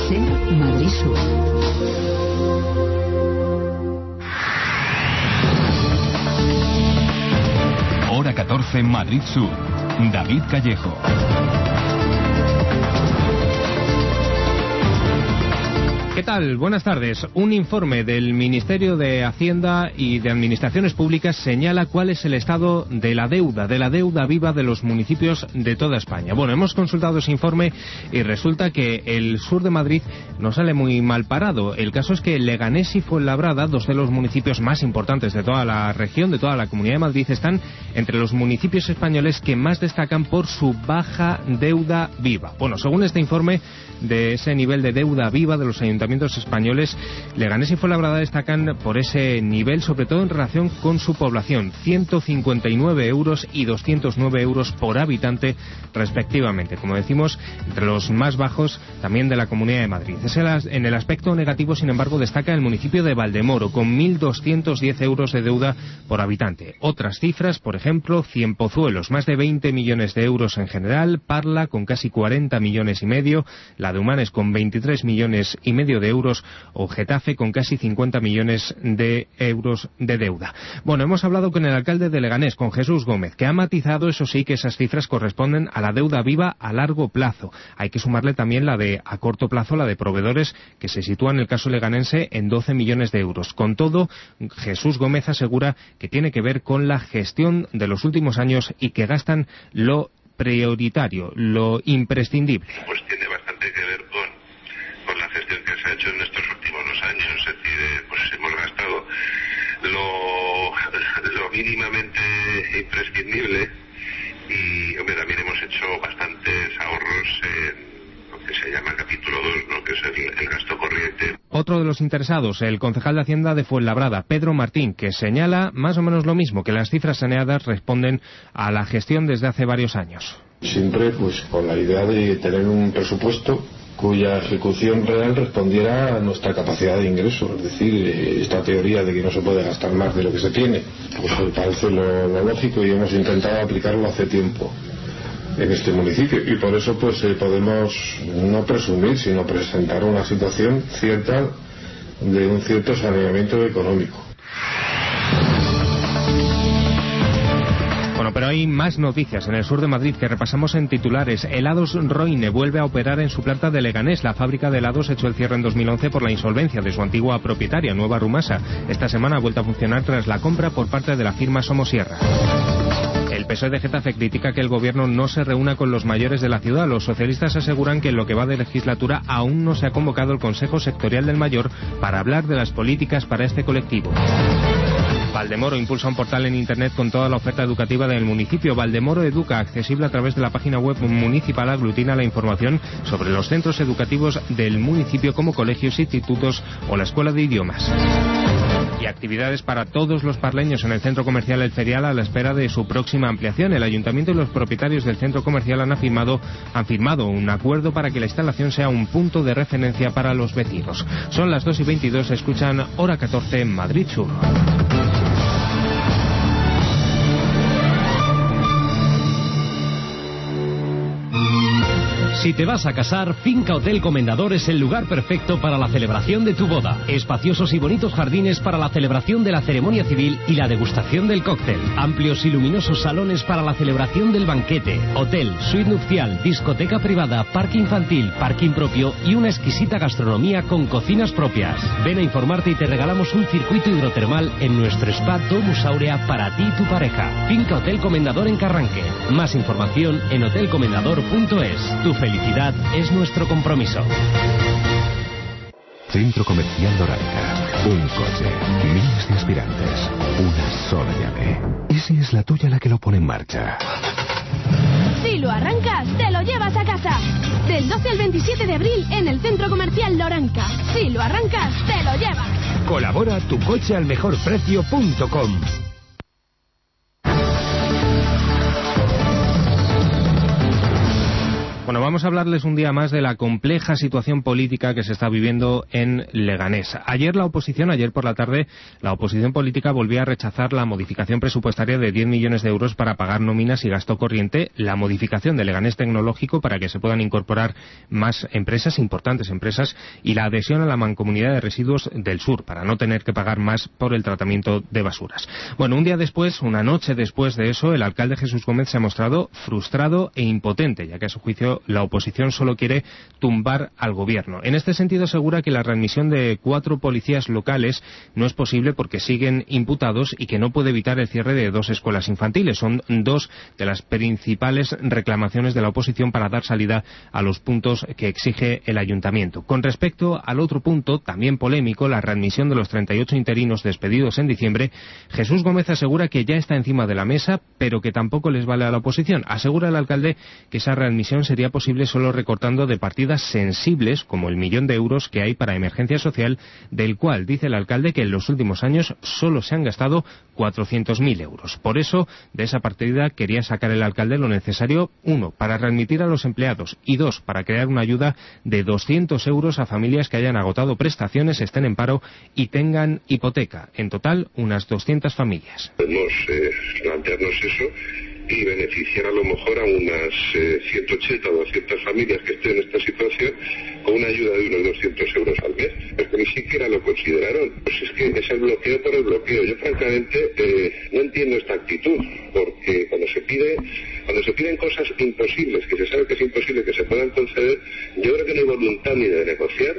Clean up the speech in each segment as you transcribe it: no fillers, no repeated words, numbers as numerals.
SER Madrid Sur. Hora 14 Madrid Sur. David Callejo. ¿Qué tal? Buenas tardes. Un informe del Ministerio de Hacienda y de Administraciones Públicas señala cuál es el estado de la deuda viva de los municipios de toda España. Bueno, hemos consultado ese informe y resulta que el sur de Madrid no sale muy mal parado. El caso es que Leganés y Fuenlabrada, dos de los municipios más importantes de toda la región, de toda la Comunidad de Madrid, están entre los municipios españoles que más destacan por su baja deuda viva. Bueno, según este informe de ese nivel de deuda viva de los ayuntamientos españoles, Leganés y Fuenlabrada destacan por ese nivel, sobre todo en relación con su población, 159 euros y 209 euros por habitante respectivamente. Como decimos, entre los más bajos también de la Comunidad de Madrid. En el aspecto negativo, sin embargo, destaca el municipio de Valdemoro, con 1.210 euros de deuda por habitante. Otras cifras, por ejemplo, Cienpozuelos, más de 20 millones de euros en general, Parla con casi 40 millones y medio, la de Humanes con 23 millones y medio de euros, o Getafe con casi 50 millones de euros de deuda. Bueno, hemos hablado con el alcalde de Leganés, con Jesús Gómez, que ha matizado, eso sí, que esas cifras corresponden a la deuda viva a largo plazo. Hay que sumarle también la de a corto plazo, la de proveedores, que se sitúa en el caso leganense en 12 millones de euros. Con todo, Jesús Gómez asegura que tiene que ver con la gestión de los últimos años y que gastan lo prioritario, lo imprescindible. Pues tiene bastante que ver con la gestión que se ha hecho en estos últimos 2 años. Es decir, pues hemos gastado lo mínimamente imprescindible y, hombre, también hemos hecho bastantes ahorros en lo que se llama capítulo 2, ¿no?, que es el gasto corriente. Otro de los interesados, el concejal de Hacienda de Fuenlabrada, Pedro Martín, que señala más o menos lo mismo, que las cifras saneadas responden a la gestión desde hace varios años. Siempre pues con la idea de tener un presupuesto cuya ejecución real respondiera a nuestra capacidad de ingreso. Es decir, esta teoría de que no se puede gastar más de lo que se tiene, pues me parece lo lógico y hemos intentado aplicarlo hace tiempo en este municipio, y por eso pues podemos no presumir, sino presentar una situación cierta de un cierto saneamiento económico. Bueno, pero hay más noticias en el sur de Madrid que repasamos en titulares. Helados Roine vuelve a operar en su planta de Leganés. La fábrica de helados echó el cierre en 2011 por la insolvencia de su antigua propietaria, Nueva Rumasa. Esta semana ha vuelto a funcionar tras la compra por parte de la firma Somosierra. El PSOE de Getafe critica que el gobierno no se reúna con los mayores de la ciudad. Los socialistas aseguran que en lo que va de legislatura aún no se ha convocado el Consejo Sectorial del Mayor para hablar de las políticas para este colectivo. Valdemoro impulsa un portal en internet con toda la oferta educativa del municipio. Valdemoro Educa, accesible a través de la página web municipal, aglutina la información sobre los centros educativos del municipio como colegios, institutos o la escuela de idiomas. Y actividades para todos los parleños en el centro comercial El Ferial a la espera de su próxima ampliación. El ayuntamiento y los propietarios del centro comercial han firmado un acuerdo para que la instalación sea un punto de referencia para los vecinos. Son las 2:22, escuchan Hora 14 en Madrid Sur. Si te vas a casar, Finca Hotel Comendador es el lugar perfecto para la celebración de tu boda. Espaciosos y bonitos jardines para la celebración de la ceremonia civil y la degustación del cóctel. Amplios y luminosos salones para la celebración del banquete. Hotel, suite nupcial, discoteca privada, parque infantil, parking propio y una exquisita gastronomía con cocinas propias. Ven a informarte y te regalamos un circuito hidrotermal en nuestro spa Domus Aurea para ti y tu pareja. Finca Hotel Comendador en Carranque. Más información en hotelcomendador.es. Tu felicidad es nuestro compromiso. Centro Comercial Loranca. Un coche, miles de aspirantes, una sola llave. ¿Y si es la tuya la que lo pone en marcha? Si lo arrancas, te lo llevas a casa. Del 12 al 27 de abril en el Centro Comercial Loranca. Si lo arrancas, te lo llevas. Colabora tucochealmejorprecio.com. Bueno, vamos a hablarles un día más de la compleja situación política que se está viviendo en Leganés. Ayer por la tarde, la oposición política volvió a rechazar la modificación presupuestaria de 10 millones de euros para pagar nóminas y gasto corriente, la modificación de Leganés Tecnológico para que se puedan incorporar más empresas, importantes empresas, y la adhesión a la Mancomunidad de Residuos del Sur, para no tener que pagar más por el tratamiento de basuras. Bueno, un día después, una noche después de eso, el alcalde Jesús Gómez se ha mostrado frustrado e impotente, ya que a su juicio la oposición solo quiere tumbar al gobierno. En este sentido asegura que la readmisión de 4 policías locales no es posible porque siguen imputados y que no puede evitar el cierre de 2 escuelas infantiles. Son 2 de las principales reclamaciones de la oposición para dar salida a los puntos que exige el ayuntamiento. Con respecto al otro punto, también polémico, la readmisión de los 38 interinos despedidos en diciembre, Jesús Gómez asegura que ya está encima de la mesa, pero que tampoco les vale a la oposición. Asegura el alcalde que esa readmisión sería posible solo recortando de partidas sensibles, como el 1 millón de euros que hay para emergencia social, del cual dice el alcalde que en los últimos años solo se han gastado 400.000 euros. Por eso, de esa partida quería sacar el alcalde lo necesario, 1, para readmitir a los empleados, y 2, para crear una ayuda de 200 euros a familias que hayan agotado prestaciones, estén en paro y tengan hipoteca. En total, unas 200 familias. Podemos plantearnos eso y beneficiar a lo mejor a unas 180 o 200 familias que estén en esta situación con una ayuda de unos 200 euros al mes, pero que ni siquiera lo consideraron. Pues es que es el bloqueo por el bloqueo. Yo francamente no entiendo esta actitud, porque cuando se piden cosas imposibles, que se sabe que es imposible que se puedan conceder, yo creo que no hay voluntad ni de negociar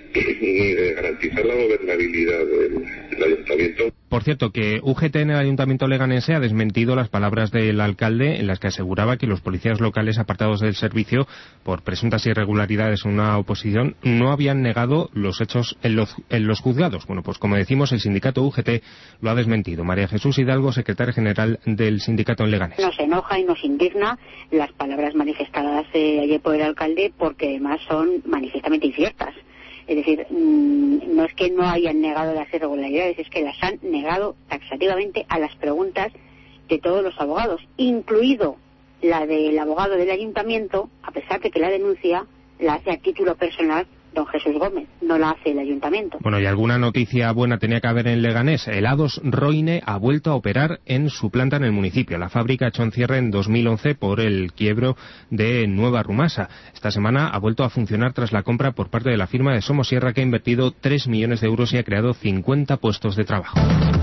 ni de garantizar la gobernabilidad del ayuntamiento. Por cierto, que UGT en el ayuntamiento leganense ha desmentido las palabras del alcalde en las que aseguraba que los policías locales apartados del servicio por presuntas irregularidades en una oposición no habían negado los hechos en los juzgados. Bueno, pues como decimos, el sindicato UGT lo ha desmentido. María Jesús Hidalgo, secretaria general del sindicato en Leganés. Nos enoja y nos indigna las palabras manifestadas ayer por el alcalde, porque además son manifiestamente inciertas. Es decir, no es que no hayan negado las irregularidades, es que las han negado taxativamente a las preguntas de todos los abogados, incluido la del abogado del ayuntamiento, a pesar de que la denuncia la hace a título personal don Jesús Gómez, no la hace el ayuntamiento. Bueno, y alguna noticia buena tenía que haber en Leganés. Helados Roine ha vuelto a operar en su planta en el municipio. La fábrica echó en cierre en 2011 por el quiebro de Nueva Rumasa. Esta semana ha vuelto a funcionar tras la compra por parte de la firma de Somosierra, que ha invertido 3 millones de euros y ha creado 50 puestos de trabajo.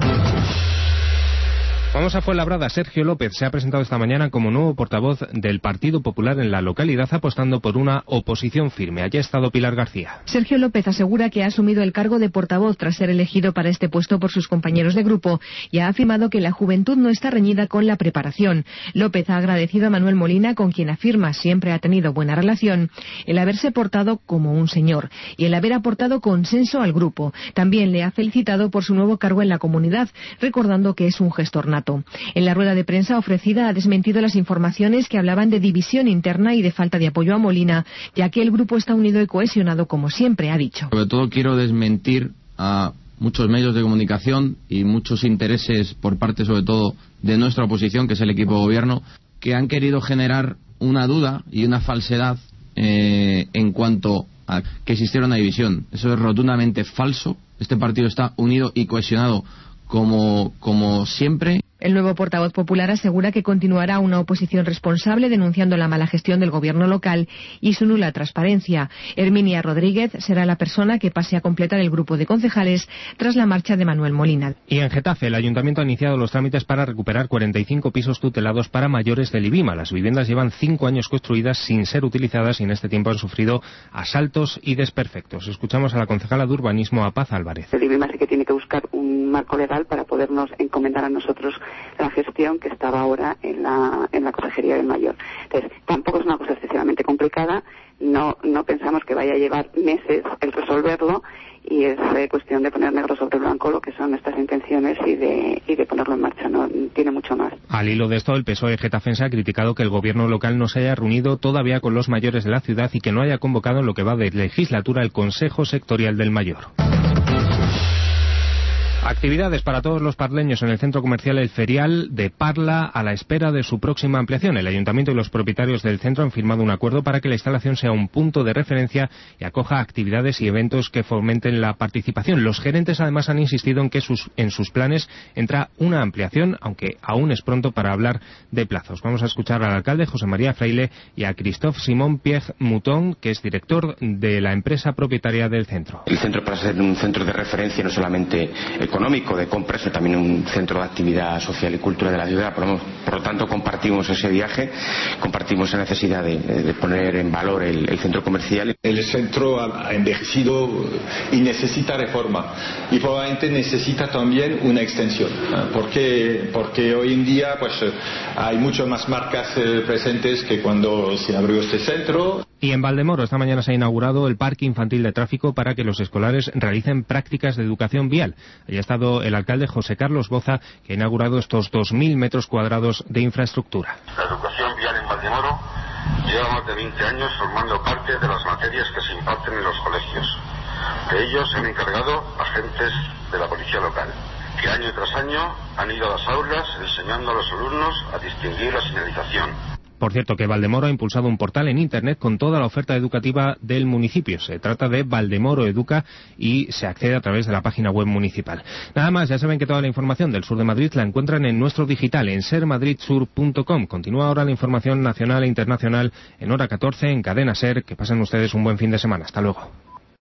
Vamos a Fuenlabrada. Sergio López se ha presentado esta mañana como nuevo portavoz del Partido Popular en la localidad, apostando por una oposición firme. Allí ha estado Pilar García. Sergio López asegura que ha asumido el cargo de portavoz tras ser elegido para este puesto por sus compañeros de grupo y ha afirmado que la juventud no está reñida con la preparación. López ha agradecido a Manuel Molina, con quien afirma siempre ha tenido buena relación, el haberse portado como un señor y el haber aportado consenso al grupo. También le ha felicitado por su nuevo cargo en la comunidad, recordando que es un gestor nato. En la rueda de prensa ofrecida ha desmentido las informaciones que hablaban de división interna y de falta de apoyo a Molina, ya que el grupo está unido y cohesionado como siempre ha dicho. Sobre todo quiero desmentir a muchos medios de comunicación y muchos intereses por parte sobre todo de nuestra oposición, que es el equipo de gobierno, que han querido generar una duda y una falsedad en cuanto a que existiera una división. Eso es rotundamente falso. Este partido está unido y cohesionado como siempre. El nuevo portavoz popular asegura que continuará una oposición responsable denunciando la mala gestión del gobierno local y su nula transparencia. Herminia Rodríguez será la persona que pase a completar el grupo de concejales tras la marcha de Manuel Molina. Y en Getafe, el ayuntamiento ha iniciado los trámites para recuperar 45 pisos tutelados para mayores del IBIMA. Las viviendas llevan 5 años construidas sin ser utilizadas y en este tiempo han sufrido asaltos y desperfectos. Escuchamos a la concejala de urbanismo, a Paz Álvarez. El IBIMA sí que tiene que buscar un marco legal para podernos encomendar a nosotros la gestión que estaba ahora en la Consejería del Mayor. Entonces, tampoco es una cosa excesivamente complicada, no pensamos que vaya a llevar meses el resolverlo y es cuestión de poner negro sobre blanco lo que son nuestras intenciones y de ponerlo en marcha, no tiene mucho más. Al hilo de esto, el PSOE getafense ha criticado que el gobierno local no se haya reunido todavía con los mayores de la ciudad y que no haya convocado en lo que va de legislatura el Consejo Sectorial del Mayor. Actividades para todos los parleños en el centro comercial El Ferial de Parla a la espera de su próxima ampliación. El ayuntamiento y los propietarios del centro han firmado un acuerdo para que la instalación sea un punto de referencia y acoja actividades y eventos que fomenten la participación. Los gerentes además han insistido en que en sus planes entra una ampliación, aunque aún es pronto para hablar de plazos. Vamos a escuchar al alcalde José María Fraile y a Christophe Simon Pierre Mouton, que es director de la empresa propietaria del centro. El centro, para ser un centro de referencia no solamente económico, de compras, sino también un centro de actividad social y cultural de la ciudad. Por lo tanto, compartimos ese viaje, compartimos esa necesidad de poner en valor el centro comercial. El centro ha envejecido y necesita reforma, y probablemente necesita también una extensión, porque hoy en día pues hay muchas más marcas presentes que cuando se abrió este centro. Y en Valdemoro esta mañana se ha inaugurado el Parque Infantil de Tráfico para que los escolares realicen prácticas de educación vial. Allí ha estado el alcalde José Carlos Boza, que ha inaugurado estos 2.000 metros cuadrados de infraestructura. La educación vial en Valdemoro lleva más de 20 años formando parte de las materias que se imparten en los colegios. De ellos se han encargado agentes de la policía local, que año tras año han ido a las aulas enseñando a los alumnos a distinguir la señalización. Por cierto, que Valdemoro ha impulsado un portal en Internet con toda la oferta educativa del municipio. Se trata de Valdemoro Educa y se accede a través de la página web municipal. Nada más, ya saben que toda la información del sur de Madrid la encuentran en nuestro digital, en sermadridsur.com. Continúa ahora la información nacional e internacional en hora 14 en Cadena Ser. Que pasen ustedes un buen fin de semana. Hasta luego.